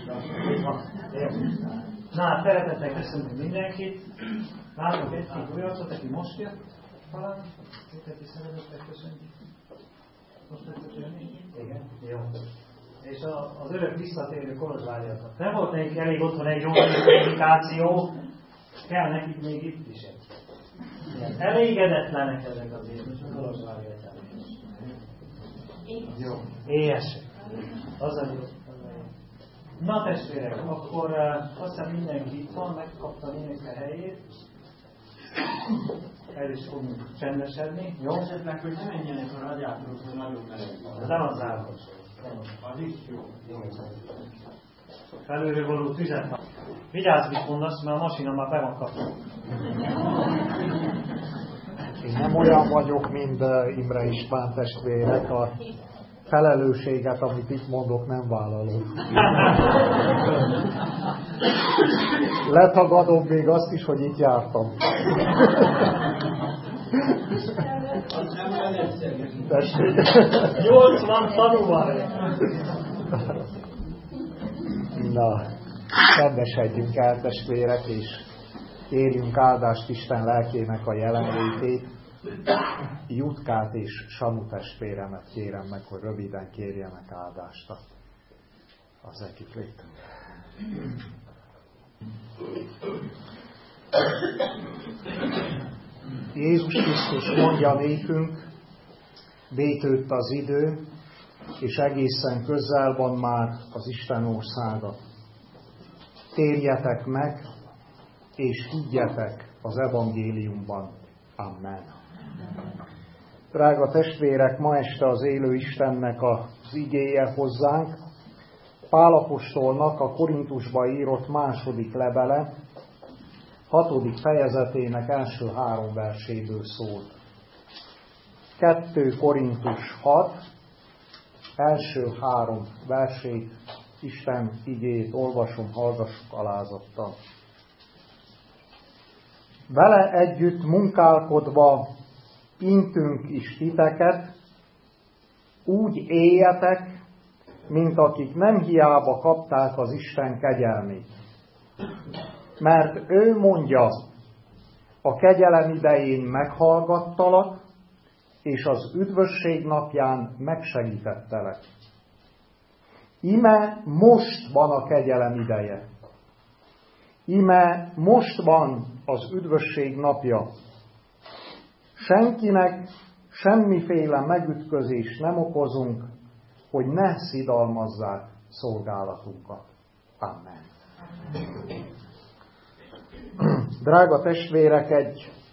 Na, szeretettel köszönjük mindenkit. Látok egy-két olyat, aki most jött talán. Aki szeretettel köszönjük. Most tettek jönni? Igen. Jó. És az örök visszatérő kolozsvárjakat. Nem volt nekik elég otthon egy jó kommunikáció, kell nekik még itt is egy. Elégedetlenek ezek az évek, kolozsvárjak. Jó. Éhesek. Az a jó. Na testvérek, akkor azt hiszem mindenki itt van, megkapta mindenki a helyét. El is fogunk csendesedni, jó? Esetleg, hogy ne menjenek a radiátorok, hogy nagyon meleg. Ez nem az zárva. Az is jó. Felülről való tüzet. Vigyázz, mit mondasz, mert a masina már be van kapva. Én nem olyan vagyok, mint Imre István testvérek, a felelősséget, amit itt mondok, nem vállalom. Letagadom még azt is, hogy itt jártam. Az nem olyan egyszerű. 80 tanúval. Na, csendesedjünk el, testvérek, és kérjünk áldást Isten lelkének a jelenlétét. Jutkát és Samu testvéremet kérem meg, hogy röviden kérjenek áldást az ekiplétől. Jézus Krisztus mondja nékünk, bétőtt az idő, és egészen közel van már az Isten országa. Térjetek meg, és higgyetek az evangéliumban. Amen. Drága testvérek, ma este az élő Istennek az igéje hozzánk Pál apostolnak a Korintusba írott második levele, 6. fejezetének első 3 verséből szól. 2 Korintus 6, első 3 versét, Isten igéjét olvasom, hallgassuk alázattal. Vele együtt munkálkodva intünk is titeket, úgy éljetek, mint akik nem hiába kapták az Isten kegyelmét. Mert ő mondja, a kegyelem idején meghallgattalak, és az üdvösség napján megsegítettelek. Íme most van a kegyelem ideje. Íme most van az üdvösség napja. Senkinek semmiféle megütközést nem okozunk, hogy ne szidalmazzák szolgálatunkat. Amen. Drága testvérek,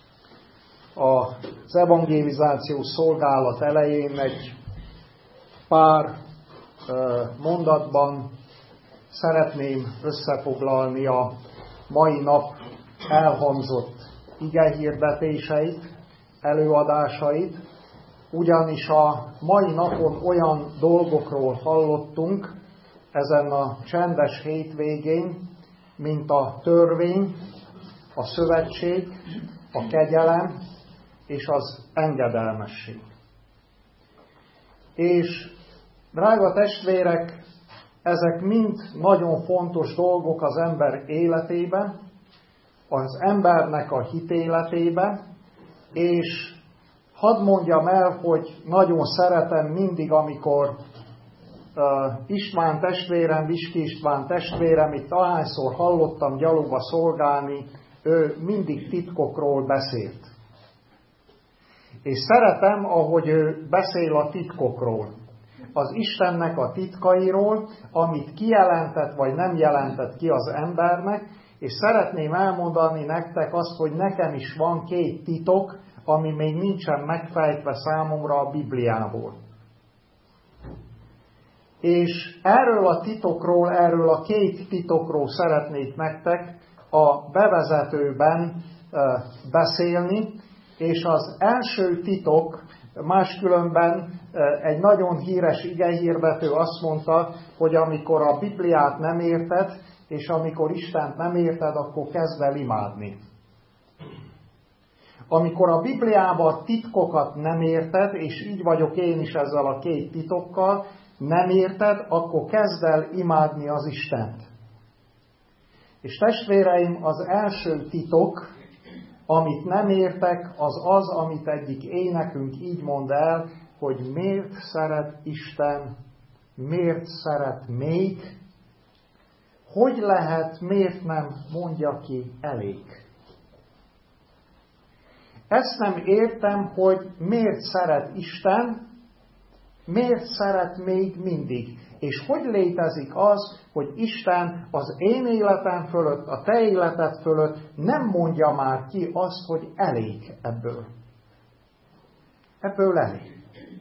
az evangelizáció szolgálat elején egy pár mondatban szeretném összefoglalni a mai nap elhangzott igehirdetéseit, előadásait, ugyanis a mai napon olyan dolgokról hallottunk ezen a csendes hétvégén, mint a törvény, a szövetség, a kegyelem és az engedelmesség. És drága testvérek, ezek mind nagyon fontos dolgok az ember életében, az embernek a hitéletében, és hadd mondjam el, hogy nagyon szeretem mindig, amikor István testvérem, Viski István testvérem, itt ahányszor hallottam gyalogba szolgálni, ő mindig titkokról beszélt. És szeretem, ahogy ő beszél a titkokról. Az Istennek a titkairól, amit kijelentett vagy nem jelentett ki az embernek, és szeretném elmondani nektek azt, hogy nekem is van 2 titok, ami még nincsen megfejtve számomra a Bibliából. És erről a titokról, erről a 2 titokról szeretnék nektek a bevezetőben beszélni, és az első titok, máskülönben egy nagyon híres igehirdető azt mondta, hogy amikor a Bibliát nem érted, és amikor Istent nem érted, akkor kezd el imádni. Amikor a Bibliában a titkokat nem érted, és így vagyok én is ezzel a 2 titokkal, nem érted, akkor kezd el imádni az Istent. És testvéreim, az első titok, amit nem értek, az, amit egyik énekünk így mond el, hogy miért szeret Isten, miért szeret még, hogy lehet, miért nem mondja ki elég. Ezt nem értem, hogy miért szeret Isten, miért szeret még mindig. És hogy létezik az, hogy Isten az én életem fölött, a te életed fölött nem mondja már ki azt, hogy elég ebből. Ebből elég.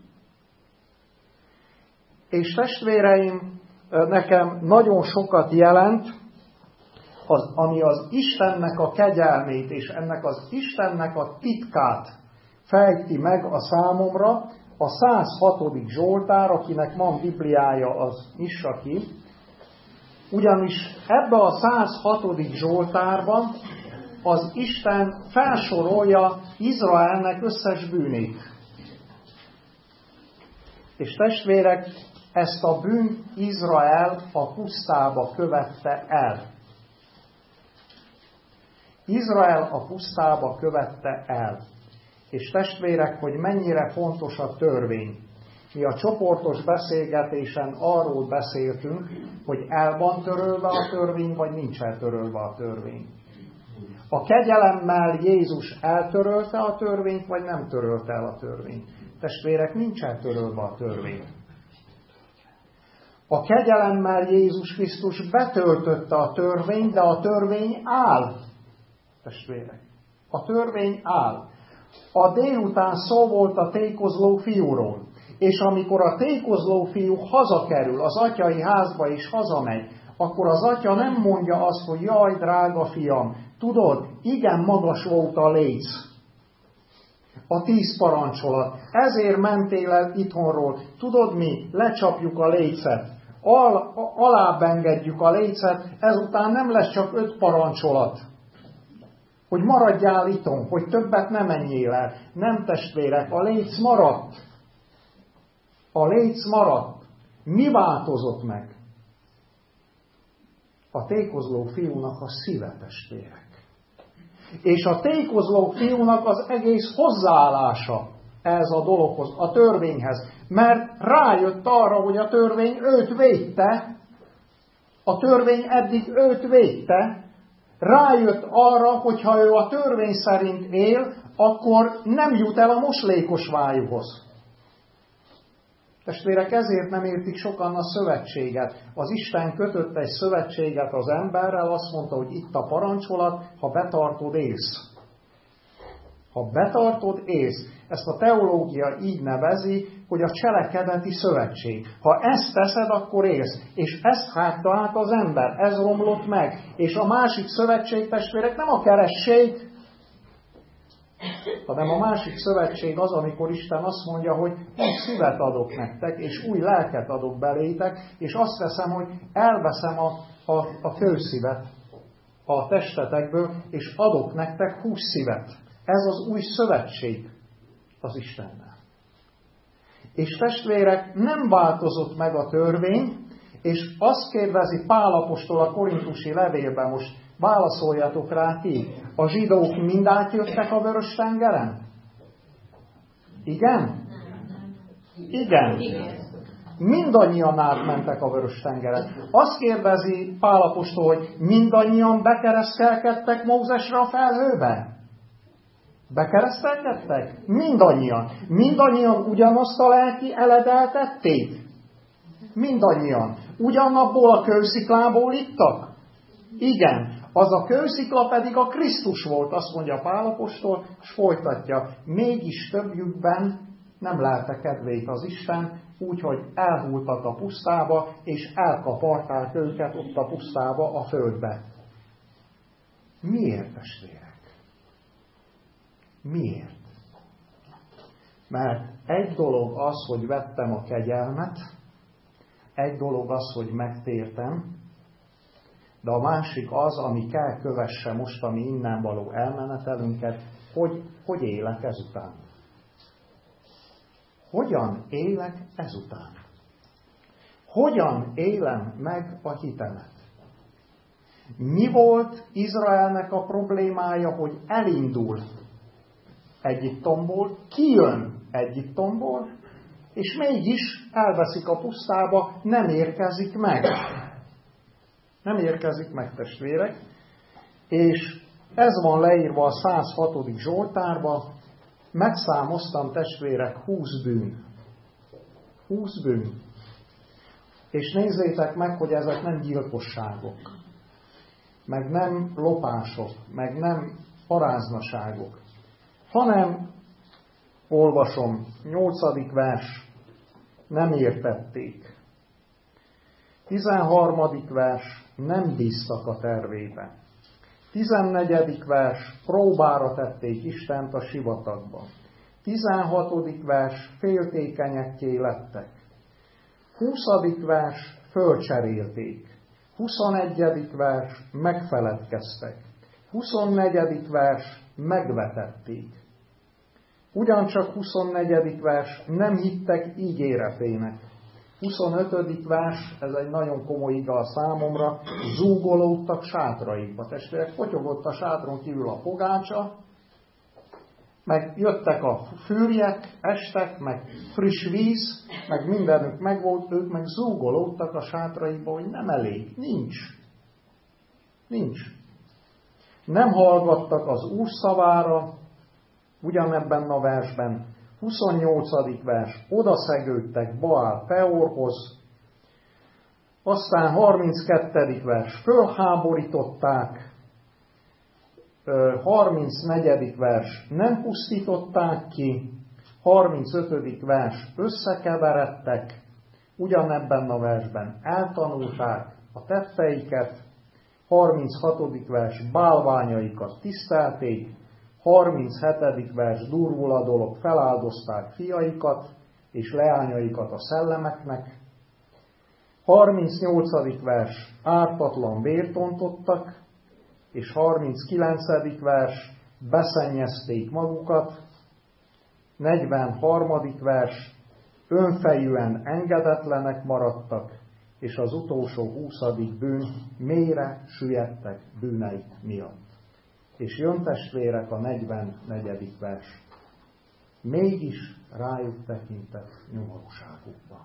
És testvéreim, nekem nagyon sokat jelent, ami az Istennek a kegyelmét és ennek az Istennek a titkát fejti meg a számomra, a 106. Zsoltár, akinek van Bibliája, az nyissa ki. Ugyanis ebbe a 106. Zsoltárban az Isten felsorolja Izraelnek összes bűnét. És testvérek, ezt a bűnt Izrael a pusztába követte el. Izrael a pusztába követte el. És testvérek, hogy mennyire fontos a törvény. Mi a csoportos beszélgetésen arról beszéltünk, hogy el van törölve a törvény, vagy nincs eltörölve a törvény. A kegyelemmel Jézus eltörölte a törvényt, vagy nem törölte el a törvényt. Testvérek, nincs eltörölve a törvény. A kegyelemmel Jézus Krisztus betöltötte a törvényt, de a törvény áll. Testvérek, a törvény áll. A délután szó volt a tékozló fiúról, és amikor a tékozló fiú hazakerül, az atyai házba és hazamegy, akkor az atya nem mondja azt, hogy jaj, drága fiam, tudod, igen magas volt a léc, a 10 parancsolat, ezért mentél el itthonról, tudod mi, lecsapjuk a lécet, alább engedjük a lécet, ezután nem lesz csak 5 parancsolat, hogy maradjál itthon, hogy többet ne menjél el. Nem, testvérek, a léc maradt. A léc maradt. Mi változott meg? A tékozló fiúnak a szíve, testvérek. És a tékozló fiúnak az egész hozzáállása ez a dologhoz, a törvényhez. Mert rájött arra, hogy a törvény őt védte, a törvény eddig őt védte, rájött arra, hogy ha ő a törvény szerint él, akkor nem jut el a moslékos vájúhoz. Testvérek, ezért nem értik sokan a szövetséget. Az Isten kötött egy szövetséget az emberrel, azt mondta, hogy itt a parancsolat, ha betartod, élsz. Ha betartod, élsz. Ezt a teológia így nevezi, hogy a cselekedeti szövetség. Ha ezt teszed, akkor élsz. És ezt hágta át az ember. Ez romlott meg. És a másik szövetség, testvérek, nem a keresség, hanem a másik szövetség az, amikor Isten azt mondja, hogy új szívet adok nektek, és új lelket adok belétek, és azt teszem, hogy elveszem a kőszívet a testetekből, és adok nektek hússzívet. Ez az új szövetség az Istennel. És testvérek, nem változott meg a törvény, és azt kérdezi Pál apostol a korintusi levélben, most válaszoljatok rá ti, a zsidók mind átjöttek a Vörös-tengeren? Igen? Igen. Mindannyian átmentek a Vörös-tengeren. Azt kérdezi Pál apostol, hogy mindannyian bekeresztelkedtek Mózesre a felhőbe? Bekeresztelkedtek? Mindannyian. Mindannyian ugyanazt a lelki eledet ették? Mindannyian. Ugyanabból a kősziklából ittak? Igen. Az a kőszikla pedig a Krisztus volt, azt mondja Pál apostol, és folytatja. Mégis többjükben nem lelte kedvét az Isten, úgyhogy elhultak a pusztába, és elkaparták őket ott a pusztába, a földbe. Miért, testvérek? Miért? Mert egy dolog az, hogy vettem a kegyelmet, egy dolog az, hogy megtértem, de a másik az, ami kell kövesse most a mi innen való elmenetelünket, hogy élek ezután. Hogyan élek ezután? hogyan élem meg a hitemet? Mi volt Izraelnek a problémája, hogy elindul Egyiptomból, kijön Egyiptomból, és mégis elveszik a pusztába, nem érkezik meg. Nem érkezik meg, testvérek. És ez van leírva a 106. Zsoltárba, megszámoztam, testvérek, 20 bűn. 20 bűn. És nézzétek meg, hogy ezek nem gyilkosságok, meg nem lopások, meg nem paráznaságok, hanem, olvasom, 8. vers, nem értették. 13. vers, nem bíztak a tervébe. 14. vers, próbára tették Istent a sivatagban. 16. vers, féltékenyekké lettek. 20. vers, fölcserélték. 21. vers, megfeledkeztek. 24. vers, megvetették. Ugyancsak 24. vers, nem hittek ígéretének. 25. vers, ez egy nagyon komoly igaz számomra, zúgolódtak sátraikba. Testvérek, potyogott a sátron kívül a pogácsa, meg jöttek a fűrjek, estek, meg friss víz, meg mindenük megvolt, ők meg zúgolódtak a sátraikba, hogy nem elég, nincs. Nincs. Nem hallgattak az Úr szavára, ugyanebben a versben, 28. vers, odaszegődtek Baál Peorhoz, aztán 32. vers, fölháborították, 34. vers, nem pusztították ki, 35. vers, összekeveredtek, ugyanebben a versben eltanulták a tetteiket, 36. vers, bálványaikat tisztelték, 37. vers, durvul a dolog, feláldozták fiaikat és leányaikat a szellemeknek, 38. vers, ártatlan vért ontottak, és 39. vers, beszennyezték magukat, 43. vers, önfejűen engedetlenek maradtak, és az utolsó 20. bűn, mélyre süllyedtek bűneik miatt. És jön, testvérek, a 44. vers. Mégis rájuk tekintett nyomorúságukba.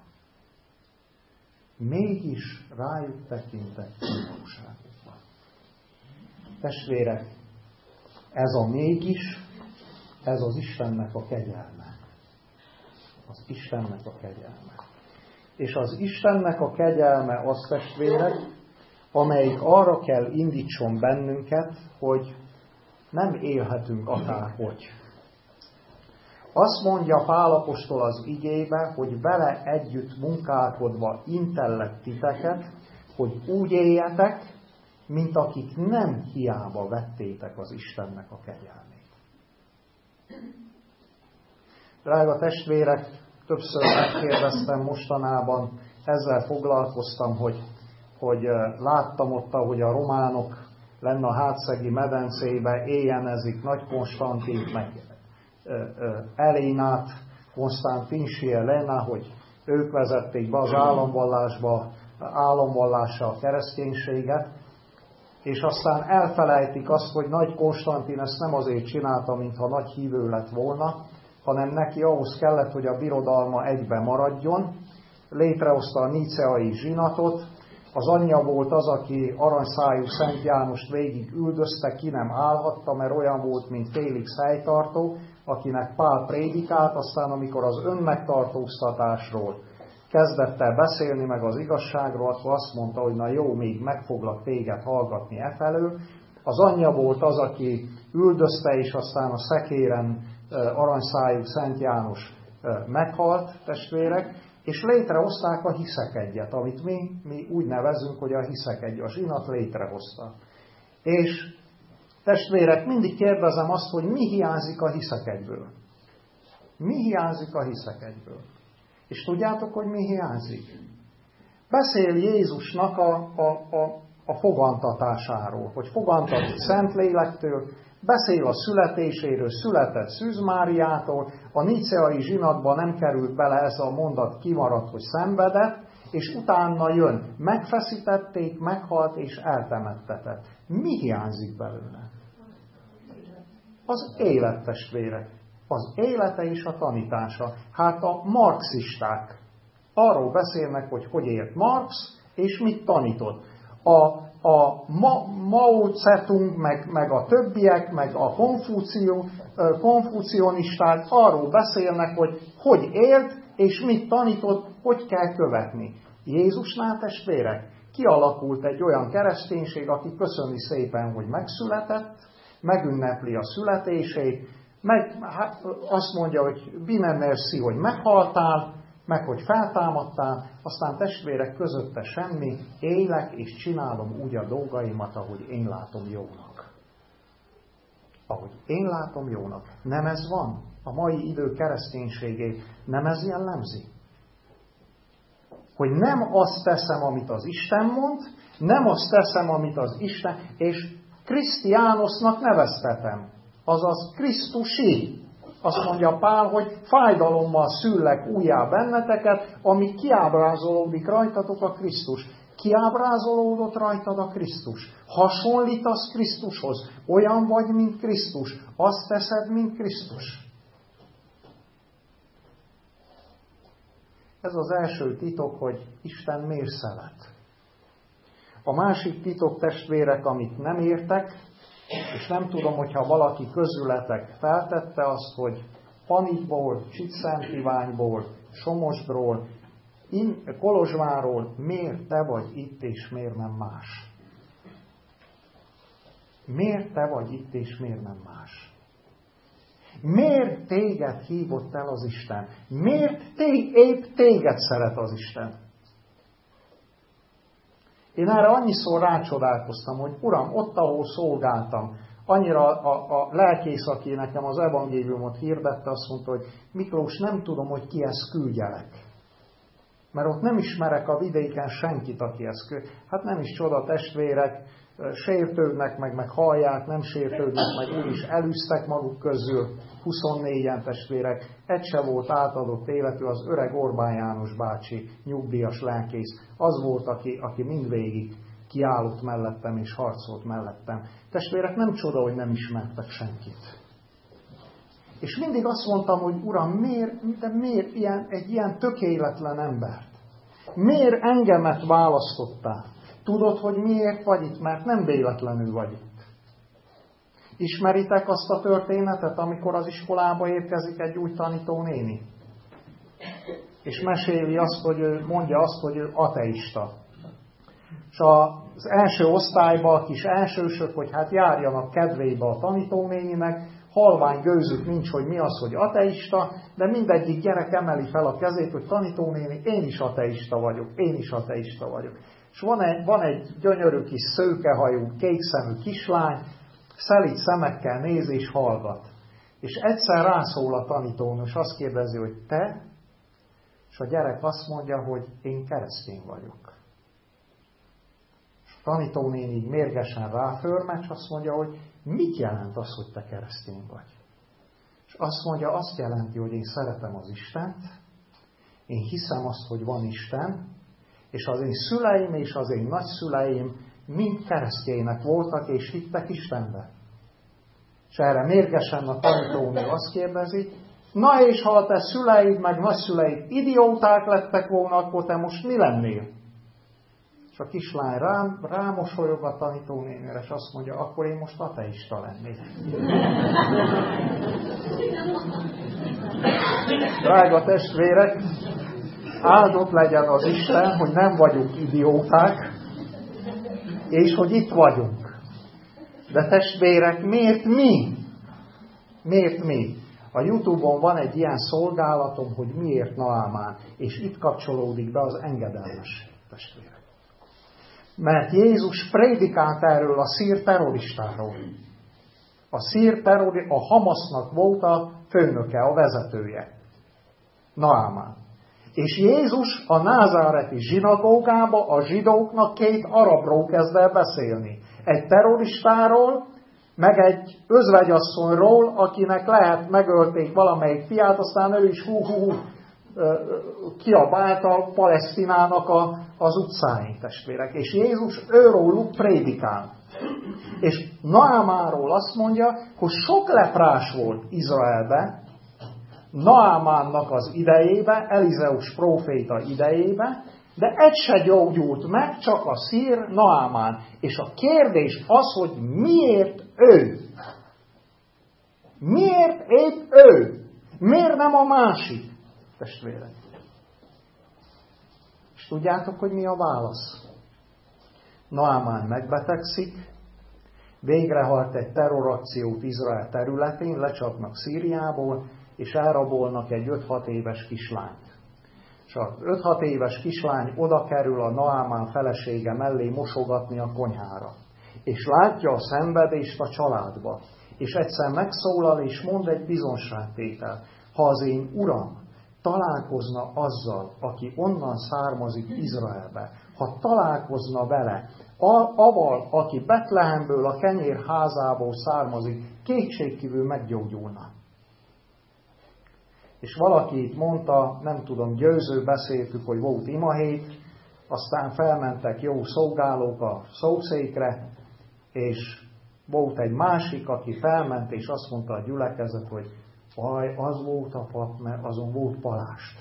Mégis rájuk tekintett nyomorúságukba. Testvérek, ez a mégis, ez az Istennek a kegyelme. Az Istennek a kegyelme. És az Istennek a kegyelme az, testvérek, amelyik arra kell indítson bennünket, hogy nem élhetünk akárhogy. Azt mondja Pál apostol az igébe, hogy vele együtt munkálkodva intellek titeket, hogy úgy éljetek, mint akik nem hiába vettétek az Istennek a kegyelmét. Drága testvérek, többször megkérdeztem mostanában, ezzel foglalkoztam, hogy láttam ott, ahogy a románok lenne a hátszegi medencébe, éjjenezik Nagy Konstantint, meg Elénát, Konstantinsi Elena, hogy ők vezették be az államvallással a kereszténységet, és aztán elfelejtik azt, hogy Nagy Konstantin ezt nem azért csinálta, mintha nagy hívő lett volna, hanem neki ahhoz kellett, hogy a birodalma egybe maradjon, létrehozta a níceai zsinatot, az anyja volt az, aki aranyszájú Szent Jánost végig üldözte, ki nem állhatta, mert olyan volt, mint Félix helytartó, akinek Pál prédikált, aztán amikor az önmegtartóztatásról kezdett el beszélni, meg az igazságról, akkor azt mondta, hogy na jó, még meg foglak téged hallgatni efelől. Az anyja volt az, aki üldözte, és aztán a szekéren aranyszájú Szent János meghalt, testvérek, és létrehozták a hiszekegyet, amit mi úgy nevezünk, hogy a hiszekegy, a zsinat létrehozta. És testvérek, mindig kérdezem azt, hogy mi hiányzik a hiszekegyből. Mi hiányzik a hiszekegyből? És tudjátok, hogy mi hiányzik? Beszél Jézusnak a fogantatásáról, hogy fogantatott Szentlélektől, beszél a születéséről, született Szűz Máriától, a níceai zsinatban nem került bele ez a mondat, kimaradt, hogy szenvedett, és utána jön, megfeszítették, meghalt és eltemettetett. Mi hiányzik belőle? Az élet, testvérek. Az élete és a tanítása. Hát a marxisták arról beszélnek, hogy élt Marx, és mit tanított. A Mao Zedong, meg a többiek, meg a konfucionisták arról beszélnek, hogy élt, és mit tanított, hogy kell követni. Jézusnál, testvérek, kialakult egy olyan kereszténység, aki köszöni szépen, hogy megszületett, megünnepli a születését, azt mondja, hogy bine merci, hogy meghaltál, meg hogy feltámadtál, aztán testvérek közötte semmi, élek és csinálom úgy a dolgaimat, ahogy én látom jónak. Ahogy én látom jónak. Nem ez van? A mai idő kereszténységét nem ez jellemzi? Hogy nem azt teszem, amit az Isten mond, nem azt teszem, amit az Isten, és Krisztiánosznak neveztetem. Azaz Krisztusi. Azt mondja Pál, hogy fájdalommal szüllek újjá benneteket, ami kiábrázolódik rajtatok a Krisztus. Kiábrázolódott rajtad a Krisztus. Hasonlítasz Krisztushoz. Olyan vagy, mint Krisztus. Azt teszed, mint Krisztus. Ez az első titok, hogy Isten miért szeret. A másik titok, testvérek, amit nem értek, és nem tudom, hogyha valaki közületek feltette azt, hogy Panikból, Csitszentiványból, Somosdról, Kolozsvárról miért te vagy itt, és miért nem más? Miért te vagy itt, és miért nem más? Miért téged hívott el az Isten? Miért épp téged szeret az Isten? Én erre annyiszor rácsodálkoztam, hogy Uram, ott, ahol szolgáltam, annyira a lelkész, aki nekem az evangéliumot hirdette, azt mondta, hogy Miklós, nem tudom, hogy kihez küldjelek. Mert ott nem ismerek a vidéken senkit, akihez küld. Hát nem is csoda, testvérek, sértődnek, meg hallják, nem sértődnek, meg úgy is elűztek maguk közül, 24-en testvérek, egy se volt átadott életű, az öreg Orbán János bácsi, nyugdíjas lelkész, az volt, aki mindvégig kiállott mellettem és harcolt mellettem. Testvérek, nem csoda, hogy nem ismertek senkit. És mindig azt mondtam, hogy Uram, miért egy ilyen tökéletlen embert? Miért engemet választottál? Tudod, hogy miért vagy itt? Mert nem véletlenül vagy itt. Ismeritek azt a történetet, amikor az iskolába érkezik egy új tanítónéni? És meséli azt, hogy mondja azt, hogy ő ateista. És az első osztályban a kis elsősök, hogy hát járjanak kedvébe a tanítónéninek, halvány gőzük nincs, hogy mi az, hogy ateista, de mindegyik gyerek emeli fel a kezét, hogy tanítónéni, én is ateista vagyok. És van egy gyönyörű kis szőkehajú, kékszemű kislány, szelíd szemekkel néz és hallgat. És egyszer rászól a tanítónő, és azt kérdezi, hogy te? És a gyerek azt mondja, hogy én keresztény vagyok. És a tanítónéni mérgesen ráförmet, és azt mondja, hogy mit jelent az, hogy te keresztény vagy? És azt mondja, azt jelenti, hogy én szeretem az Istent, én hiszem azt, hogy van Isten, és az én szüleim és az én nagyszüleim mind keresztjének voltak, és hittek Istenbe. És erre mérgesen a tanítónő azt kérdezi, na és ha a te szüleid meg nagyszüleid idióták lettek volna, akkor te most mi lennél? És a kislány rámosolyog a tanítónénére, és azt mondja, akkor én most ateista lennék. Drága testvérek, áldott legyen az Isten, hogy nem vagyunk idióták, és hogy itt vagyunk. De testvérek, miért mi? Miért mi? A YouTube-on van egy ilyen szolgálatom, hogy miért Naamán, és itt kapcsolódik be az engedelmesség, testvérek. Mert Jézus prédikált erről a szír terroristáról. A Hamasznak volt a főnöke, a vezetője. Naamán. És Jézus a názáreti zsinagógába a zsidóknak 2 arabról kezd el beszélni. Egy terroristáról, meg egy özvegyasszonyról, akinek lehet megölték valamelyik fiát, aztán ő is kiabálta Palesztinának az utcáin, testvérek. És Jézus őróluk prédikál. És Naámánról azt mondja, hogy sok leprás volt Izraelben, Naámánnak az idejébe, Elizeus próféta idejébe, de egy se gyógyult meg, csak a szír Naámán. És a kérdés az, hogy miért ő? Miért épp ő? Miért nem a másik? Testvérek. És tudjátok, hogy mi a válasz? Naámán megbetegszik, végrehajt egy terrorakciót Izrael területén, lecsapnak Szíriából, és elrabolnak egy 5-6 éves kislányt. És az 5-6 éves kislány oda kerül a Naámán felesége mellé mosogatni a konyhára. És látja a szenvedést a családba. És egyszer megszólal és mond egy bizonságtételt. Ha az én uram találkozna azzal, aki onnan származik Izraelbe, ha találkozna vele, avval, aki Betlehemből, a kenyér házából származik, kétségkívül meggyógyulna. És valaki itt mondta, nem tudom, győző beszéltük, hogy volt imahét, aztán felmentek jó szolgálók a szószékre, és volt egy másik, aki felment, és azt mondta a gyülekezet, hogy az volt a pap, mert azon volt palást.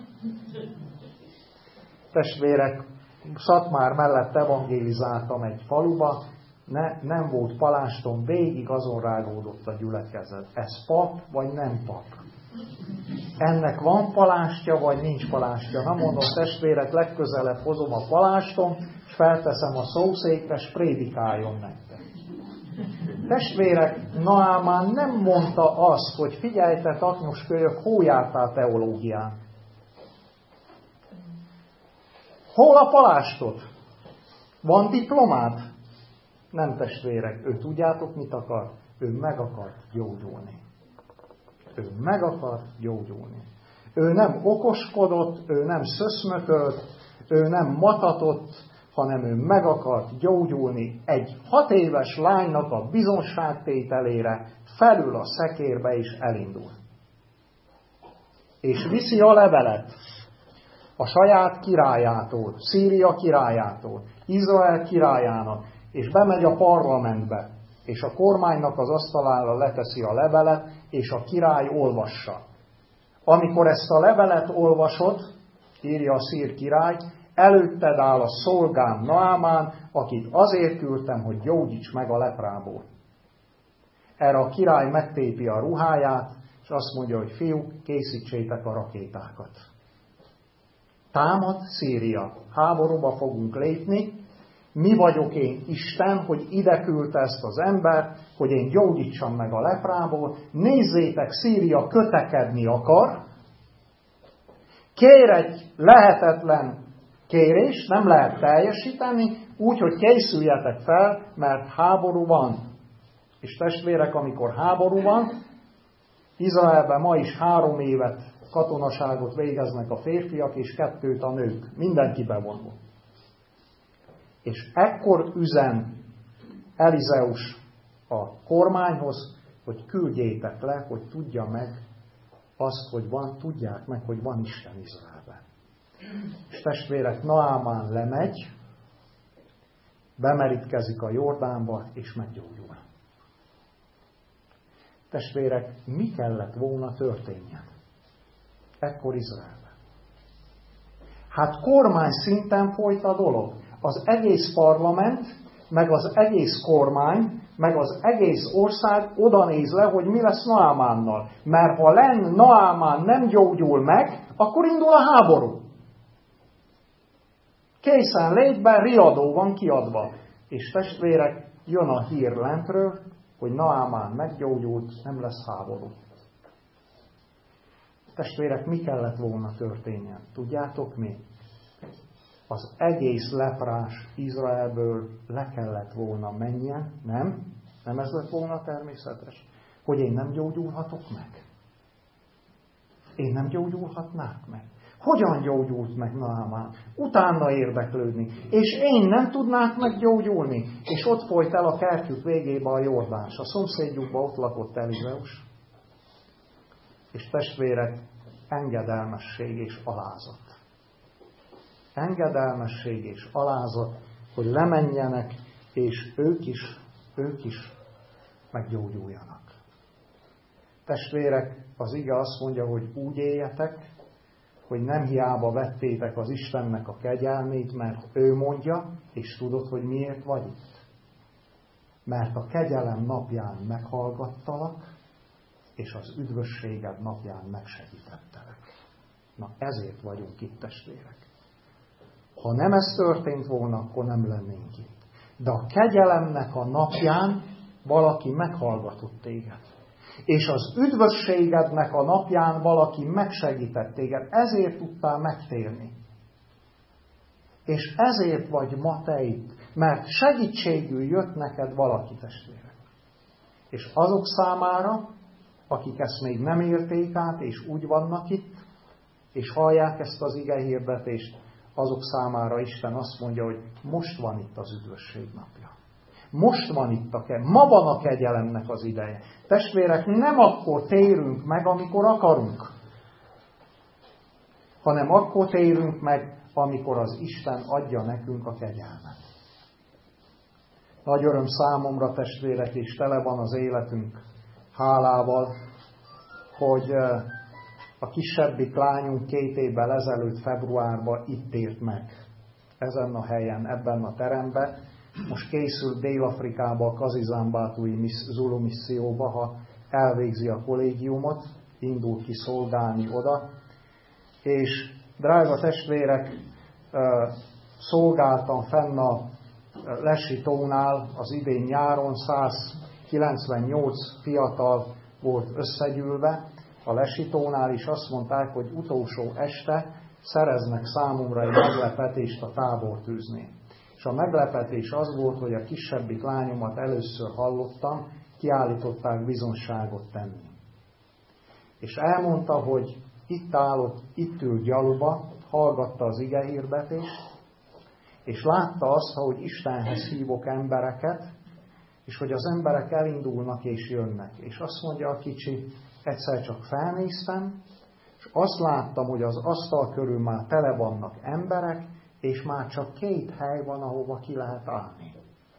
Testvérek, Szatmár mellett evangélizáltam egy faluba, nem volt palástom, végig azon rágódott a gyülekezet. Ez pap, vagy nem pap? Ennek van palástja, vagy nincs palástja? Na mondom, testvérek, legközelebb hozom a palástom, és felteszem a szószékre, és prédikáljon nektek. Testvérek, Naámán nem mondta azt, hogy figyelj te taknyoskölyök, hol jártál teológián? Hol a palástod? Van diplomád? Nem, testvérek, ő tudjátok mit akar? Ő meg akart gyógyulni. Ő meg akart gyógyulni. Ő nem okoskodott, ő nem szöszmökölt, ő nem matatott, hanem ő meg akart gyógyulni egy 6 éves lánynak a bizonságtételére, felül a szekérbe is elindul. És viszi a levelet a saját királyától, Szíria királyától, Izrael királyának, és bemegy a parlamentbe, és a kormánynak az asztalára leteszi a levelet, és a király olvassa. Amikor ezt a levelet olvasod, írja a szír király, előtted áll a szolgám Naámán, akit azért küldtem, hogy gyógyíts meg a leprából. Erre a király megtépi a ruháját, és azt mondja, hogy fiúk, készítsétek a rakétákat. Támad Szíria, háborúba fogunk lépni, mi vagyok én Isten, hogy ide küldte ezt az ember, hogy én gyógyítsam meg a leprából, nézzétek, Szíria kötekedni akar, kér egy lehetetlen kérés, nem lehet teljesíteni, úgyhogy készüljetek fel, mert háború van. És testvérek, amikor háború van, Izraelben ma is 3 évet katonaságot végeznek a férfiak, és 2 a nők. Mindenki bevonul. És ekkor üzen Elizeus a kormányhoz, hogy küldjétek le, hogy tudja meg azt, hogy van, tudják meg, hogy van Isten Izraelben. És testvérek, Naámán lemegy, bemerítkezik a Jordánba, és meggyógyul. Testvérek, mi kellett volna történjen ekkor Izraelben? Hát kormány szinten folyt a dolog. Az egész parlament, meg az egész kormány, meg az egész ország oda néz le, hogy mi lesz Naámánnal. Mert ha Naámán nem gyógyul meg, akkor indul a háború. Készen létben riadó van kiadva. És testvérek, jön a hír lentről, hogy Naámán meggyógyult, nem lesz háború. Testvérek, mi kellett volna történjen? Tudjátok mi? Az egész leprás Izraelből le kellett volna menjen, nem? Nem ez lett volna természetes? Hogy én nem gyógyulhatok meg? Én nem gyógyulhatnák meg? Hogyan gyógyult meg Naámán? Utána érdeklődni. És én nem tudnák meggyógyulni. És ott folyt el a kertjük végébe a Jordán. A szomszédjukban ott lakott Elizeus. És testvérek, engedelmesség és alázat. Engedelmesség és alázat, hogy lemenjenek, és ők is meggyógyuljanak. Testvérek, az ige azt mondja, hogy úgy éljetek, hogy nem hiába vettétek az Istennek a kegyelmét, mert ő mondja, és tudod, hogy miért vagy itt. Mert a kegyelem napján meghallgattalak, és az üdvösséged napján megsegítettelek. Na ezért vagyunk itt, testvérek. Ha nem ez történt volna, akkor nem lennénk itt. De a kegyelemnek a napján valaki meghallgatott téged. És az üdvösségednek a napján valaki megsegített téged. Ezért tudtál megtérni. És ezért vagy ma te itt. Mert segítségül jött neked valaki, testvérek. És azok számára, akik ezt még nem érték át, és úgy vannak itt, és hallják ezt az ige hirdetést, azok számára Isten azt mondja, hogy most van itt az üdvösség napja. Most van itt ma van a kegyelemnek az ideje. Testvérek, nem akkor térünk meg, amikor akarunk, hanem akkor térünk meg, amikor az Isten adja nekünk a kegyelmet. Nagy öröm számomra, testvérek, és tele van az életünk hálával, hogy a kisebbik lányunk 2 évvel ezelőtt februárban itt ért meg. Ezen a helyen, ebben a teremben. Most készült Dél-Afrikába, a Kazizambátui Zulu misszióba, ha elvégzi a kollégiumot, indul ki szolgálni oda. És drága testvérek, szolgáltam fenn a Lesi tónál az idén nyáron, 198 fiatal volt összegyűlve a Lesi tónál, és azt mondták, hogy utolsó este szereznek számomra egy meglepetést a tábortűznél. És a meglepetés az volt, hogy a kisebbik lányomat először hallottam, kiállították bizonságot tenni. És elmondta, hogy itt ül gyaluba, hallgatta az igehirdetést, és látta azt, hogy Istenhez hívok embereket, és hogy az emberek elindulnak és jönnek. És azt mondja a kicsi, egyszer csak felnéztem, és azt láttam, hogy az asztal körül már tele vannak emberek, és már csak 2 hely van, ahova ki lehet állni.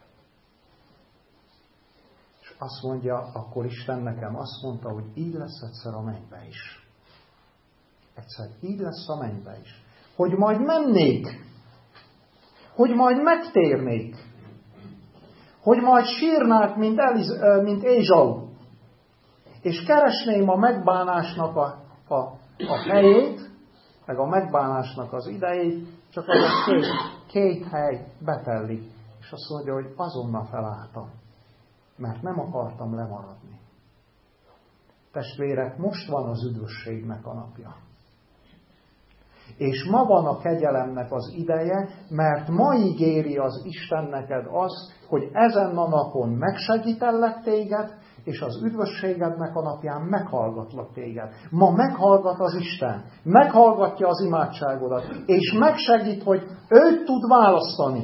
És azt mondja, akkor Isten nekem azt mondta, hogy így lesz egyszer a mennybe is. Egyszer így lesz a mennybe is. Hogy majd mennék, hogy majd megtérnék, hogy majd sírnák, mint Ézsau, és keresném a megbánásnak a helyét, meg a megbánásnak az idejét, csak az a 2 hely betellik. És azt mondja, hogy azonnal felálltam, mert nem akartam lemaradni. Testvérek, most van az üdvösségnek a napja. És ma van a kegyelemnek az ideje, mert ma ígéri az Isten neked azt, hogy ezen a napon megsegítellek téged, és az üdvösségednek a napján meghallgatlak téged. Ma meghallgat az Isten, meghallgatja az imádságodat, és megsegít, hogy őt tud választani.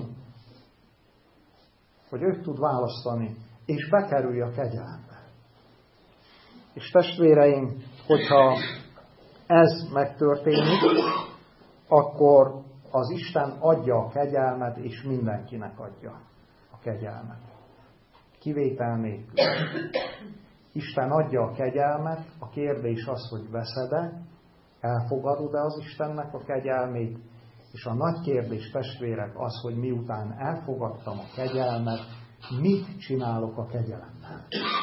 Hogy őt tud választani, és bekerülj a kegyelembe. És testvéreim, hogyha ez megtörténik, akkor az Isten adja a kegyelmet, és mindenkinek adja a kegyelmet. Kivétel nélkül. Isten adja a kegyelmet, a kérdés az, hogy veszed-e, elfogadod-e az Istennek a kegyelmét, és a nagy kérdés, testvérek, az, hogy miután elfogadtam a kegyelmet, mit csinálok a kegyelemmel?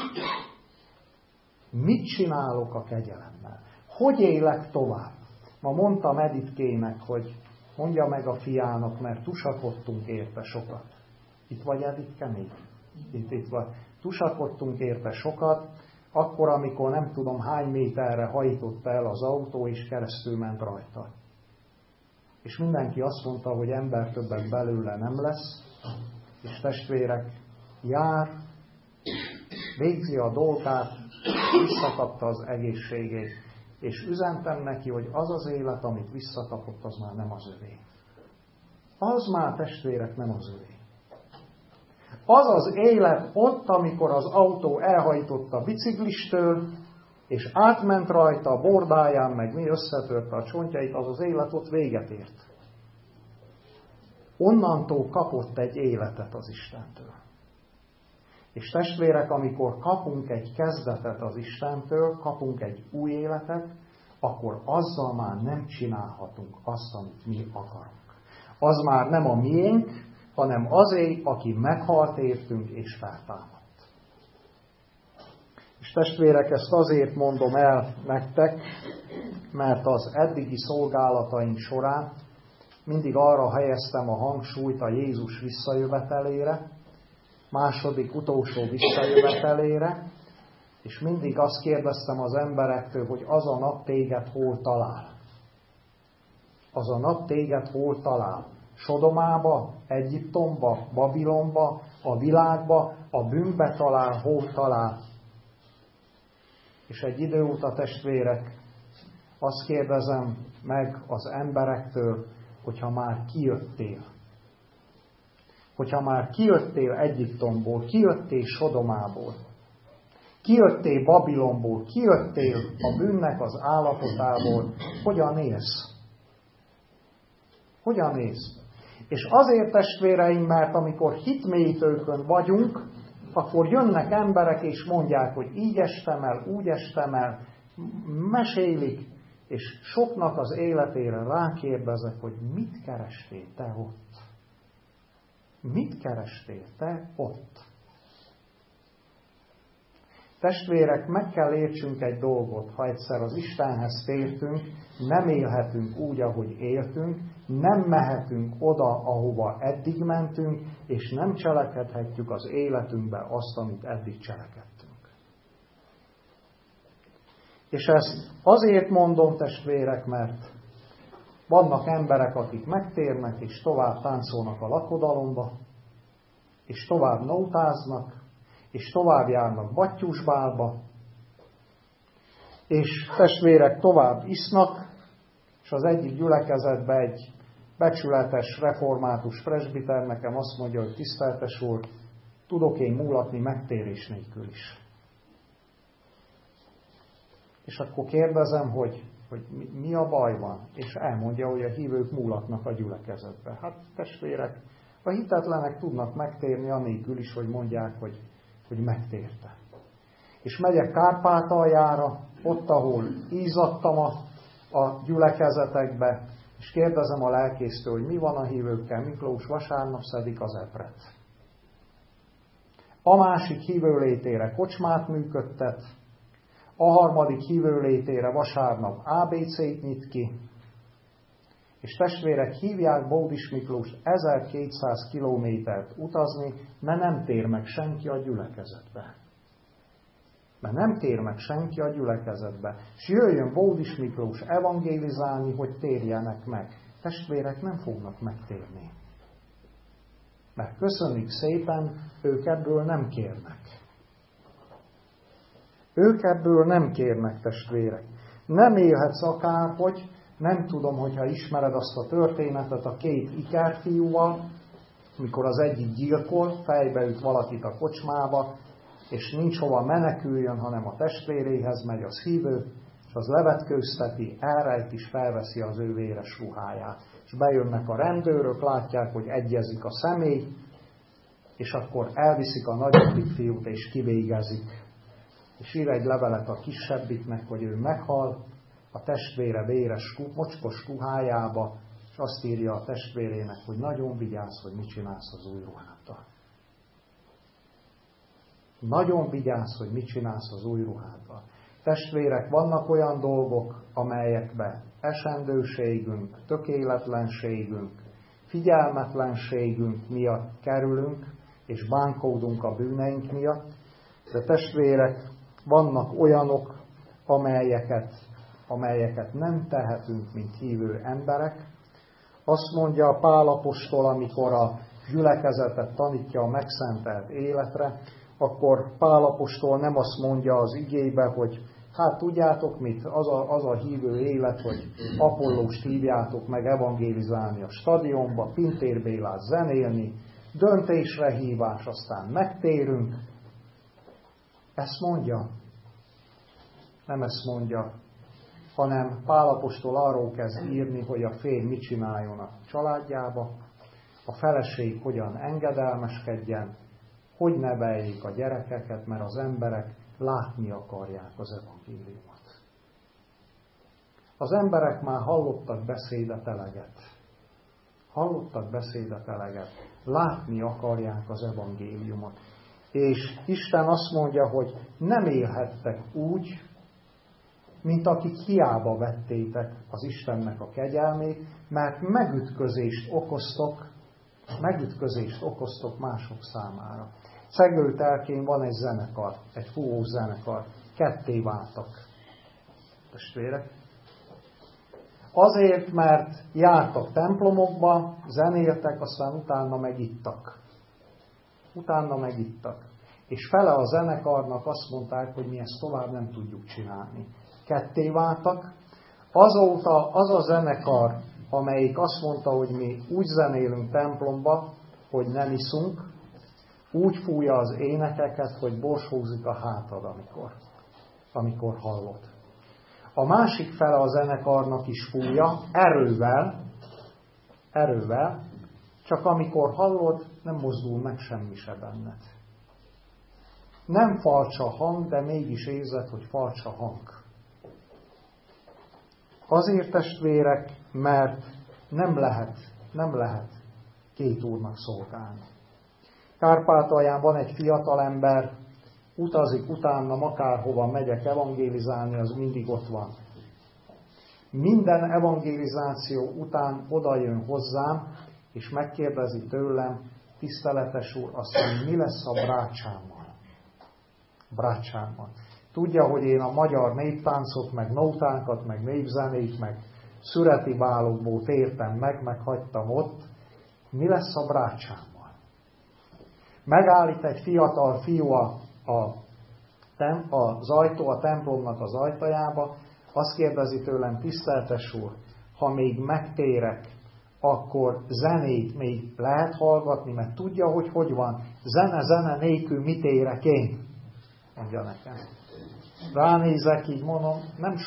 Mit csinálok a kegyelemmel? Hogy élek tovább? Ma mondtam Editkének, hogy mondja meg a fiának, mert tusakodtunk érte sokat. Itt vagy, Editke, még? Itt vagy. Tusakodtunk érte sokat, akkor, amikor nem tudom hány méterre hajtott el az autó, és keresztül ment rajta. És mindenki azt mondta, hogy ember többet belőle nem lesz, és testvérek, jár, végzi a dolgát, visszakapta az egészségét, és üzentem neki, hogy az az élet, amit visszakapott, az már nem az övé. Az már, testvérek, nem az övé. Az az élet ott, amikor az autó elhajtott a biciklistől, és átment rajta a bordáján, meg mi összetörte a csontjait, az az élet ott véget ért. Onnantól kapott egy életet az Istentől. És testvérek, amikor kapunk egy kezdetet az Istentől, kapunk egy új életet, akkor azzal már nem csinálhatunk azt, amit mi akarunk. Az már nem a miénk, hanem azé, aki meghalt értünk és feltámadt. És testvérek, ezt azért mondom el nektek, mert az eddigi szolgálataink során mindig arra helyeztem a hangsúlyt a Jézus visszajövetelére, második, utolsó visszajövetelére, és mindig azt kérdeztem az emberektől, hogy az a nap téged hol talál. Az a nap téged hol talál? Sodomába, Egyiptomba, Babilonba, a világba, a bűnbe talál, hol talál? És egy idő óta, testvérek, azt kérdezem meg az emberektől, hogyha már kijöttél. Hogyha már kijöttél Egyiptomból, kijöttél Sodomából, kijöttél Babilonból, kijöttél a bűnnek az állapotából, hogyan élsz? Hogyan élsz? És azért, testvéreim, mert amikor hitmélyítőkön vagyunk, akkor jönnek emberek és mondják, hogy így estem el, úgy estem el, mesélik, és soknak az életére rákérdezek, hogy mit kerestél te ott? Mit kerestél te ott? Testvérek, meg kell értsünk egy dolgot, ha egyszer az Istenhez tértünk, nem élhetünk úgy, ahogy éltünk, nem mehetünk oda, ahova eddig mentünk, és nem cselekedhetjük az életünkbe azt, amit eddig cselekedtünk. És ezt azért mondom, testvérek, mert vannak emberek, akik megtérnek, és tovább táncolnak a lakodalomba, és tovább nótáznak, és tovább járnak Battyusbálba, és testvérek tovább isznak, és az egyik gyülekezetben egy becsületes, református presbiter nekem azt mondja, hogy tiszteltes úr, tudok én múlatni megtérés nélkül is. És akkor kérdezem, hogy mi a baj van? És elmondja, hogy a hívők múlatnak a gyülekezetbe. Hát testvérek, a hitetlenek tudnak megtérni anélkül is, hogy mondják, hogy megtérte. És megyek Kárpátaljára, ott, ahol ízadtam a gyülekezetekbe, és kérdezem a lelkésztől, hogy mi van a hívőkkel. Miklós vasárnap szedik az epret. A másik hívőlétére kocsmát működtet, a harmadik hívőlétére vasárnap ABC-t nyit ki, és testvérek, hívják Bódis Miklós 1200 kilométert utazni, mert nem tér meg senki a gyülekezetbe. Mert nem tér meg senki a gyülekezetbe. És jöjjön Bódis Miklós evangélizálni, hogy térjenek meg. Testvérek nem fognak megtérni. Mert köszönjük szépen, ők ebből nem kérnek. Ők ebből nem kérnek, testvérek. Nem élhetsz akárhogy, nem tudom, hogyha ismered azt a történetet a két ikerfiúval, mikor az egyik gyilkol, fejbe üt valakit a kocsmába, és nincs hova meneküljön, hanem a testvéréhez megy, az hívő, és az levetkőzteti, elrejt is felveszi az ő véres ruháját. És bejönnek a rendőrök, látják, hogy egyezik a személy, és akkor elviszik a nagyobbik fiút, és kivégezik. És ír egy levelet a kisebbiknek, hogy ő meghal, a testvére véres, mocskos ruhájába, és azt írja a testvérének, hogy nagyon vigyázz, hogy mit csinálsz az új ruháddal. Nagyon vigyázz, hogy mit csinálsz az új ruháddal. Testvérek, vannak olyan dolgok, amelyekbe esendőségünk, tökéletlenségünk, figyelmetlenségünk miatt kerülünk, és bánkódunk a bűneink miatt, de testvérek, vannak olyanok, amelyeket nem tehetünk, mint hívő emberek. Azt mondja Pál apostol, amikor a gyülekezetet tanítja a megszentelt életre, akkor Pál apostol nem azt mondja az igébe, hogy hát tudjátok mit, az a hívő élet, hogy Apollóst hívjátok meg evangélizálni a stadionba, Pintér Bélát zenélni, döntésre hívás, aztán megtérünk. Ezt mondja. Nem ezt mondja, hanem Pál apostol arról kezd írni, hogy a férj mit csináljon a családjába, a feleség hogyan engedelmeskedjen, hogy neveljék a gyerekeket, mert az emberek látni akarják az evangéliumot. Az emberek már hallottak beszédet eleget. Látni akarják az evangéliumot. És Isten azt mondja, hogy nem élhettek úgy, mint akik hiába vettétek az Istennek a kegyelmét, mert megütközést okoztok mások számára. Cegőtelkén van egy zenekar, egy fúvós zenekar, ketté váltak. Testvérek? Azért, mert jártak templomokba, zenéltek, aztán utána megittak. És fele a zenekarnak azt mondták, hogy mi ezt tovább nem tudjuk csinálni. Ketté váltak. Azóta az a zenekar, amelyik azt mondta, hogy mi úgy zenélünk templomba, hogy nem iszunk, úgy fújja az énekeket, hogy borsózik a hátad, amikor hallod. A másik fele a zenekarnak is fújja, erővel, csak amikor hallod, nem mozdul meg semmi se benned. Nem falcsa hang, de mégis érzed, hogy falcsa hang. Azért, testvérek, mert nem lehet két úrnak szolgálni. Kárpátalján van egy fiatalember, utazik utána, akárhova megyek evangélizálni, az mindig ott van. Minden evangélizáció után odajön hozzám, és megkérdezi tőlem, tiszteletes úr, azt mondja, mi lesz a brácsámmal. Tudja, hogy én a magyar néptáncot, meg nótánkat, meg népzenét, meg szüreti bálokból tértem meg hagytam ott. Mi lesz a brácsámmal? Megállít egy fiatal fiú az ajtó, a templomnak az ajtajába, azt kérdezi tőlem, tiszteltes úr, ha még megtérek, akkor zenét még lehet hallgatni, mert tudja, hogy van. Zene nélkül mit érek én? Mondja nekem. Ránézek, így mondom,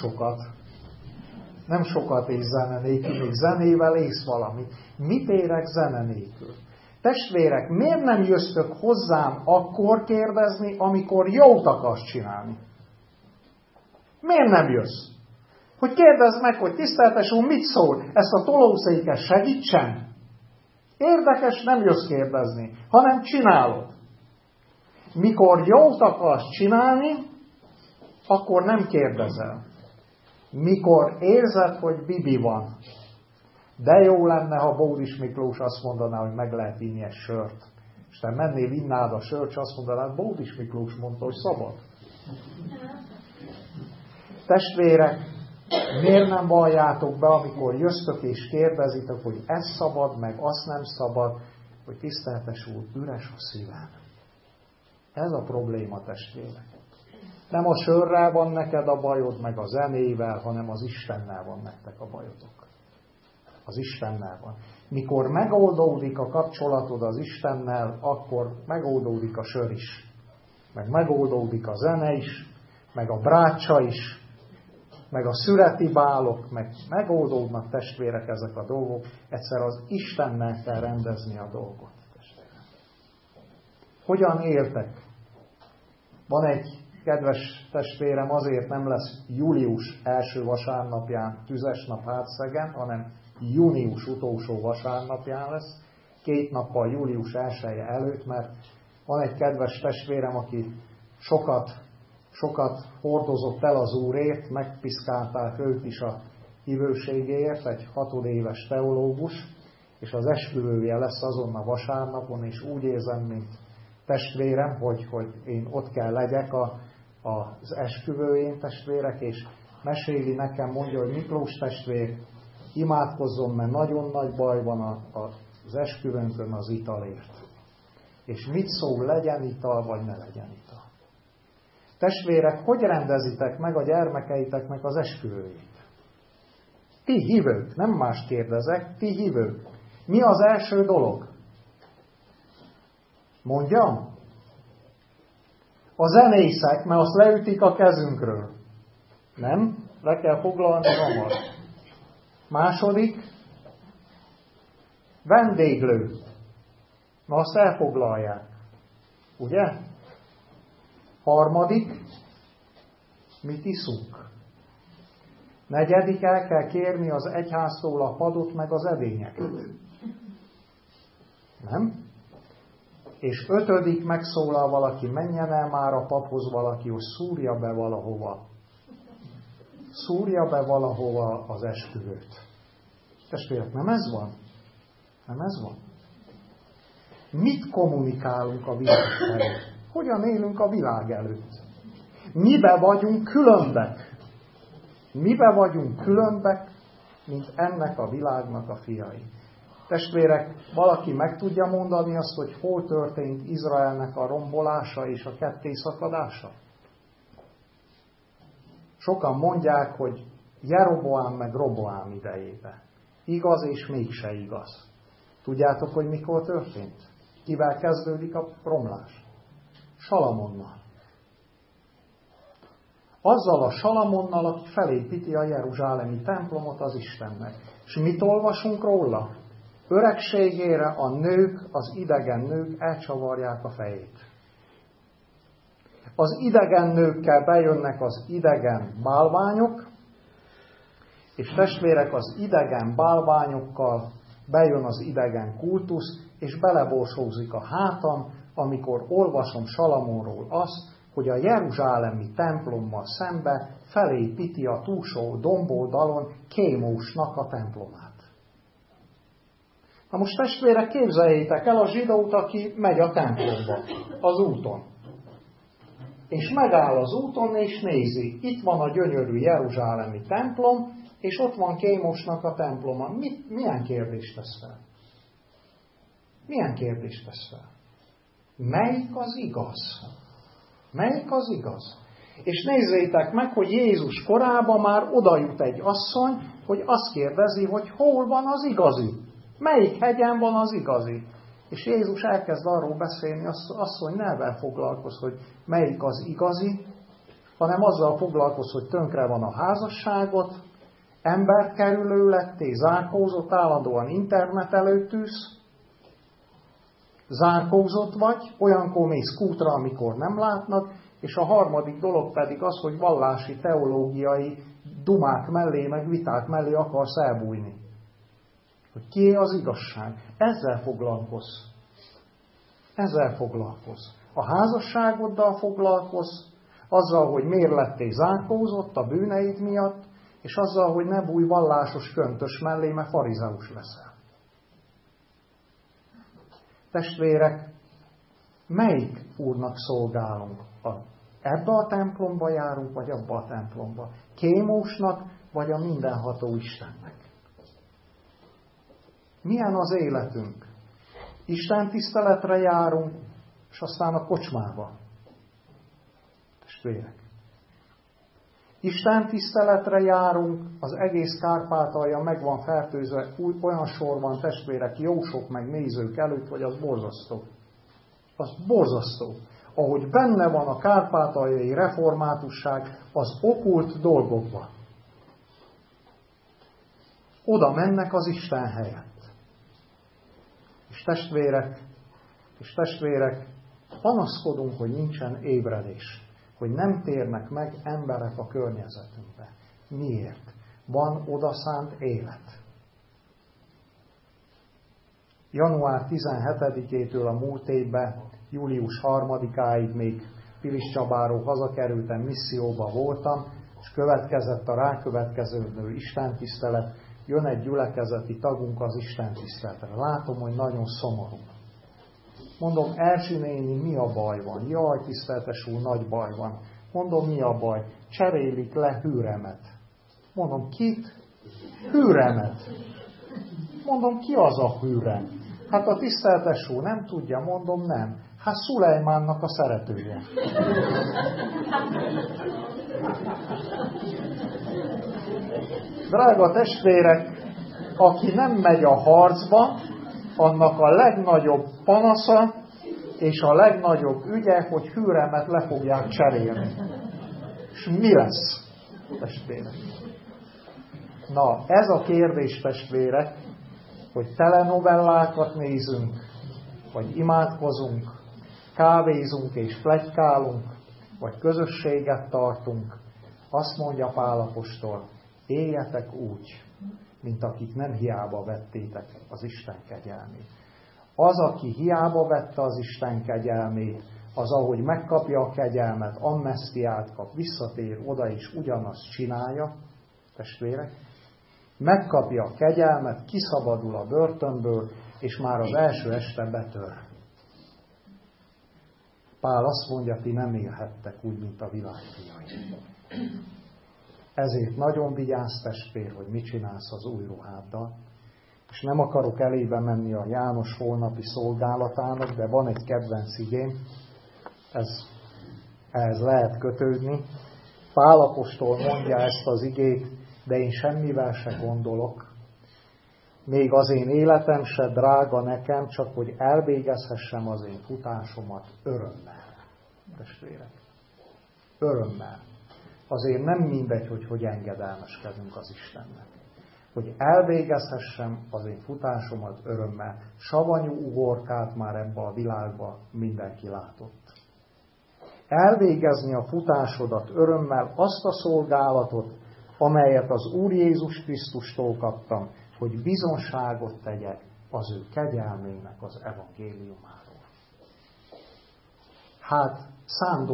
nem sokat ész zene nélkül, még zenével ész valamit. Mit érek zene nélkül? Testvérek, miért nem jöttök hozzám akkor kérdezni, amikor jót akarsz csinálni? Miért nem jössz? Hogy kérdezd meg, hogy tiszteltes úr, mit szól? Ezt a tolószéket segítsen? Érdekes, nem jössz kérdezni, hanem csinálod. Mikor jót akarsz csinálni, akkor nem kérdezel. Mikor érzed, hogy bibi van, de jó lenne, ha Bódis Miklós azt mondaná, hogy meg lehet inni egy sört. És te mennél, innád a sört, és azt mondanád, Bódis Miklós mondta, hogy szabad. Testvérek, miért nem valljátok be, amikor jöztök és kérdezitek, hogy ez szabad, meg azt nem szabad, hogy tiszteltes úr, üres a szívem. Ez a probléma, testvérek. Nem a sörrel van neked a bajod, meg a zenével, hanem az Istennel van nektek a bajotok. Az Istennel van. Mikor megoldódik a kapcsolatod az Istennel, akkor megoldódik a sör is. Meg megoldódik a zene is, meg a brácsa is, meg a szüreti bálok, meg megoldódnak, testvérek, ezek a dolgok. Egyszer az Istennel kell rendezni a dolgot, testvérek. Hogyan éltek? Van egy kedves testvérem, azért nem lesz július első vasárnapján tüzes nap Hátszegen, hanem június utolsó vasárnapján lesz, 2 nappal július 1-je előtt, mert van egy kedves testvérem, aki sokat hordozott el az Úrért, megpiszkálták őt is a hívőségéért, egy 6 éves teológus, és az esküvője lesz azon a vasárnapon, és úgy érzem, mint testvérem, hogy én ott kell legyek az esküvőjén, testvérek, és meséli nekem, mondja, hogy Miklós testvér, imádkozzon, mert nagyon nagy baj van az esküvőnkön az italért. És mit szól, legyen ital, vagy ne legyen ital? Testvérek, hogy rendezitek meg a gyermekeiteknek az esküvőjét? Ti hívők, nem mást kérdezek, ti hívők. Mi az első dolog? Mondjam? A zenészek, mert azt leütik a kezünkről. Nem? Le kell foglalni hamar. Második, vendéglő. Na, azt elfoglalják. Ugye? Harmadik, mit iszunk? Negyedik, el kell kérni az egyháztól a padot meg az edényeket. Nem? És ötödik, megszólal valaki, menjen el már a paphoz valaki, hogy szúrja be valahova. Szúrja be valahova az esküvőt. Testvérek, nem ez van? Nem ez van? Mit kommunikálunk a világ felé? Hogyan élünk a világ előtt? Mibe vagyunk különbek? Mibe vagyunk különbek, mint ennek a világnak a fiai? Testvérek, valaki meg tudja mondani azt, hogy hol történt Izraelnek a rombolása és a kettészakadása? Sokan mondják, hogy Jeroboám meg Roboám idejébe. Igaz és mégse igaz. Tudjátok, hogy mikor történt? Kivel kezdődik a romlás? Salamonnal. Azzal a Salamonnal, aki felépíti a jeruzsálemi templomot az Istennek. És mit olvasunk róla? Öregségére a nők, az idegen nők elcsavarják a fejét. Az idegen nőkkel bejönnek az idegen bálványok, és testvérek, az idegen bálványokkal bejön az idegen kultusz, és beleborsózik a hátam, amikor olvasom Salamonról azt, hogy a jeruzsálemi templommal szembe felépíti a túlsó domboldalon Kémósnak a templomát. Na most testvérek, képzeljétek el a zsidót, aki megy a templomba, az úton. És megáll az úton, és nézi, itt van a gyönyörű jeruzsálemi templom, és ott van Kémosnak a temploma. Milyen kérdést tesz fel? Milyen kérdést tesz fel? Melyik az igaz? Melyik az igaz? És nézzétek meg, hogy Jézus korában már oda jut egy asszony, hogy azt kérdezi, hogy hol van az igazi? Melyik hegyen van az igazi? És Jézus elkezd arról beszélni, asszony, ne ebben foglalkoz, hogy melyik az igazi, hanem azzal foglalkoz, hogy tönkre van a házasságot, emberkerülő lettél, zárkózott, állandóan internet előtt ülsz, zárkózott vagy, olyankor mész kútra, amikor nem látnak, és a harmadik dolog pedig az, hogy vallási, teológiai dumák mellé, meg viták mellé akarsz elbújni. Hogy kié az igazság. Ezzel foglalkozz. Ezzel foglalkozz. A házasságoddal foglalkozz, azzal, hogy miért lettél zárkózott a bűneid miatt, és azzal, hogy ne bújj vallásos köntös mellé, mert farizeus leszel. Testvérek, melyik úrnak szolgálunk? Ebbe a templomba járunk, vagy abba a templomba? Kémósnak, vagy a mindenható Istennek? Milyen az életünk? Isten tiszteletre járunk, és aztán a kocsmába. Testvérek. Isten tiszteletre járunk, az egész Kárpátalja meg van fertőzve, olyan sor van, testvérek, jósok meg nézők előtt, hogy az borzasztó. Az borzasztó. Ahogy benne van a kárpátaljai reformátusság az okkult dolgokban. Oda mennek az Isten helyett. És testvérek, panaszkodunk, hogy nincsen ébredés. Hogy nem térnek meg emberek a környezetünkbe. Miért? Van odaszánt élet. Január 17-től a múlt évben, július 3-áig még Pilis Csabáról hazakerültem, misszióba voltam, és következett a rákövetkező istentisztelet, jön egy gyülekezeti tagunk az istentiszteletre. Látom, hogy nagyon szomorú. Mondom, Erzsi néni, mi a baj van? Jaj, tiszteltes úr, nagy baj van. Mondom, mi a baj? Cserélik le Hűremet. Mondom, kit? Hűremet. Mondom, ki az a Hűrem? Hát a tiszteltes úr nem tudja, mondom, nem. Hát Szulejmánnak a szeretője. Drága testvérek, aki nem megy a harcba, annak a legnagyobb panasza és a legnagyobb ügye, hogy Hűremet le fogják cserélni. És mi lesz? testvérek. Na, ez a kérdés, testvérek, hogy telenovellákat nézünk, vagy imádkozunk, kávézunk és pletykálunk, vagy közösséget tartunk, azt mondja Pál apostol, éljetek úgy, mint akik nem hiába vettétek az Isten kegyelmét. Az, aki hiába vette az Isten kegyelmét, az, ahogy megkapja a kegyelmet, amnesztiát kap, visszatér oda és ugyanazt csinálja, testvérek, megkapja a kegyelmet, kiszabadul a börtönből, és már az első este betör. Pál azt mondja, ti nem élhettek úgy, mint a világ fiai. Ezért nagyon vigyázz, testvér, hogy mit csinálsz az új ruháddal. És nem akarok elébe menni a János holnapi szolgálatának, de van egy kedvenc igém, ehhez lehet kötődni. Pál apostol mondja ezt az igét, de én semmivel se gondolok. Még az én életem se drága nekem, csak hogy elvégezhessem az én futásomat örömmel. Testvérek, örömmel. Azért nem mindegy, hogy engedelmeskedünk az Istennek. Hogy elvégezhessem az én futásomat örömmel. Savanyú ugorkát már ebbe a világba mindenki látott. Elvégezni a futásodat örömmel, azt a szolgálatot, amelyet az Úr Jézus Krisztustól kaptam, hogy bizonságot tegyek az ő kegyelmének az evangéliumáról. Hát, szánd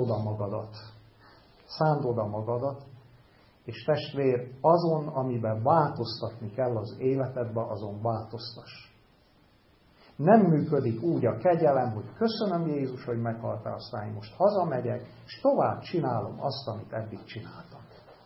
oda magadat, és testvér, azon, amiben változtatni kell az életedbe, azon változtass. Nem működik úgy a kegyelem, hogy köszönöm Jézus, hogy meghaltál, aztán én most hazamegyek, és tovább csinálom azt, amit eddig csináltam.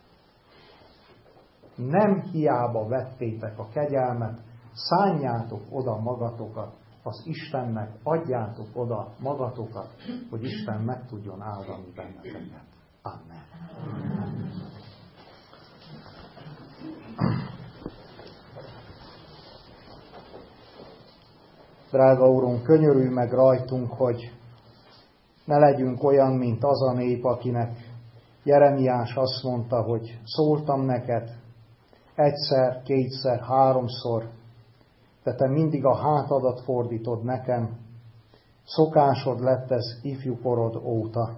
Nem hiába vettétek a kegyelmet, szánjátok oda magatokat az Istennek, adjátok oda magatokat, hogy Isten meg tudjon áldani benneteket. Amen. Drága Úrunk, könyörülj meg rajtunk, hogy ne legyünk olyan, mint az a nép, akinek Jeremiás azt mondta, hogy szóltam neked egyszer, kétszer, háromszor, de te mindig a hátadat fordítod nekem, szokásod lett ez ifjúkorod óta.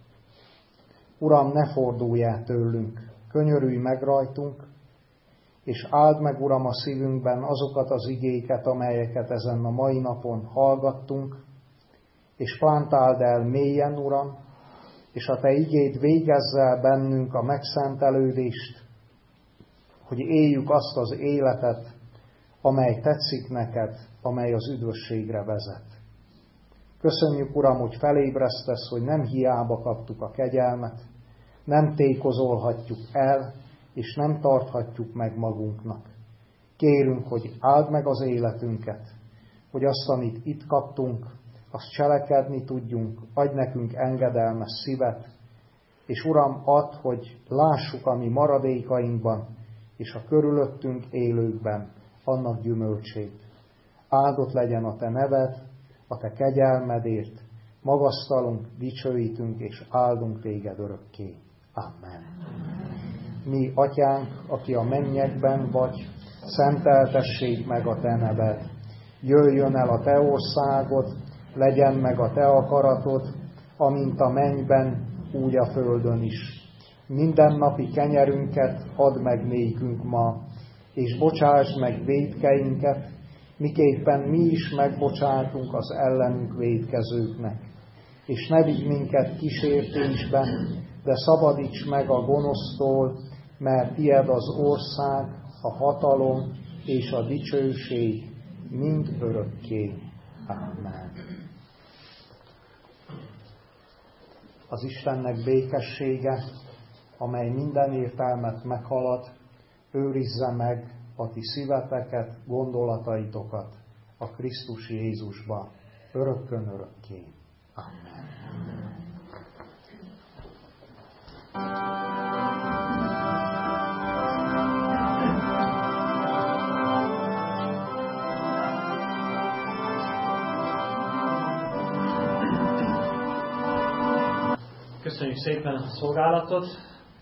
Uram, ne fordulj el tőlünk, könyörülj meg rajtunk, és áld meg, Uram, a szívünkben azokat az igéket, amelyeket ezen a mai napon hallgattunk, és plántáld el mélyen, Uram, és a Te igéd végezz el bennünk a megszentelődést, hogy éljük azt az életet, amely tetszik neked, amely az üdvösségre vezet. Köszönjük, Uram, hogy felébresztesz, hogy nem hiába kaptuk a kegyelmet, nem tékozolhatjuk el, és nem tarthatjuk meg magunknak. Kérünk, hogy áld meg az életünket, hogy azt, amit itt kaptunk, azt cselekedni tudjunk, adj nekünk engedelmes szívet, és Uram, add, hogy lássuk a mi maradékainkban, és a körülöttünk élőkben annak gyümölcsét. Áldott legyen a Te neved, a Te kegyelmedért, magasztalunk, dicsőítünk és áldunk Téged örökké. Amen. Mi, Atyánk, aki a mennyekben vagy, szenteltessék meg a Te neved. Jöjjön el a Te országod, legyen meg a Te akaratod, amint a mennyben, úgy a földön is. Mindennapi kenyerünket add meg nékünk ma, és bocsásd meg vétkeinket, miképpen mi is megbocsátunk az ellenünk vétkezőknek. És ne vigy minket kísértésbe, de szabadíts meg a gonosztól, mert tied az ország, a hatalom és a dicsőség mind örökké. Amen. Az Istennek békessége, amely minden értelmet meghalad, őrizze meg a ti szíveteket, gondolataitokat a Krisztus Jézusba, örökkön örökké. Amen. Köszönjük szépen a szolgálatot!